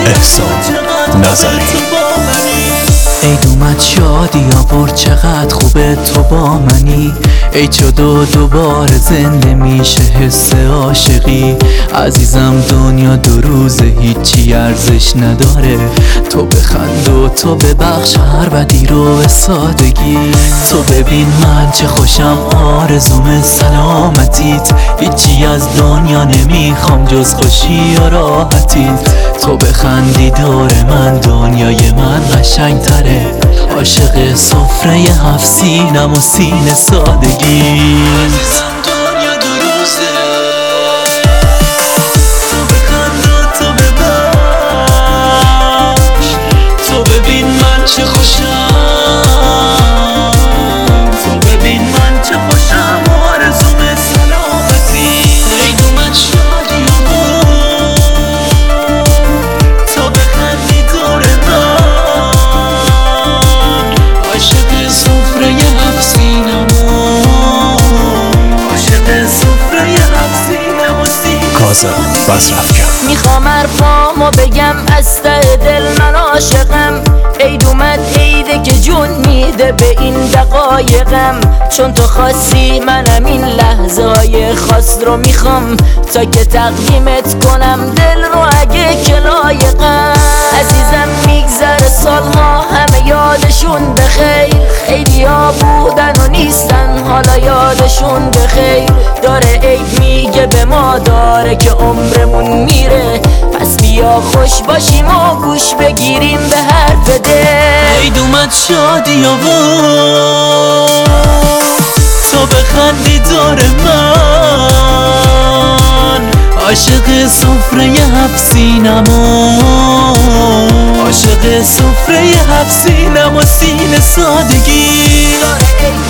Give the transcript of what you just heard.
احسان نظری. عید اومد شادی آورد چقدر خوبه تو با منی. عید شد و دوباره زنده میشه حس عاشقی. عزیزم دنیا دو روزه هیچی ارزش نداره. تو بخند و تو ببخش هر بدی رو به سادگی. تو ببین من چه خوشم آرزوم سلامتیت. هیچی از دنیا نمیخوام جز خوشی و راحتیت. تو بخندی دور من دنیای من قشنگ تره. عاشق سفره هفت سینم و سینه سادگی. عزیزم دنیا دو روزه. تو بخند و تو ببخش. تو ببین من چه خوشم. تو ببین من چه خوشم آرزوم سلامتی. عید اومد شادی آورد. تو بخندی دور من. عاشق سفره هفت سینم کاظم بزرفکن. میخوام حرفامو بگم از ته دل من عاشقم. عید اومد عیده که جون میده به این دقایقم. چون تو خواستی منم این لحظه های خاص رو میخوام تا که تقدیمت کنم دل رو اگه که لایقم. عزیزم میگذره سالها همه یادشون بخیر. خیلی ها بودن و نیستن حالا یادشون بخیر. داره عید میگه به ما داره که عمرمون میره. پس بیا خوش باشیم و گوش بگیریم به حرف دل. عید اومد شادی آورد. تو بخندی دور من. عاشق سفره هفت سینم عاشق سفره هفت سینم و سینه سادگی.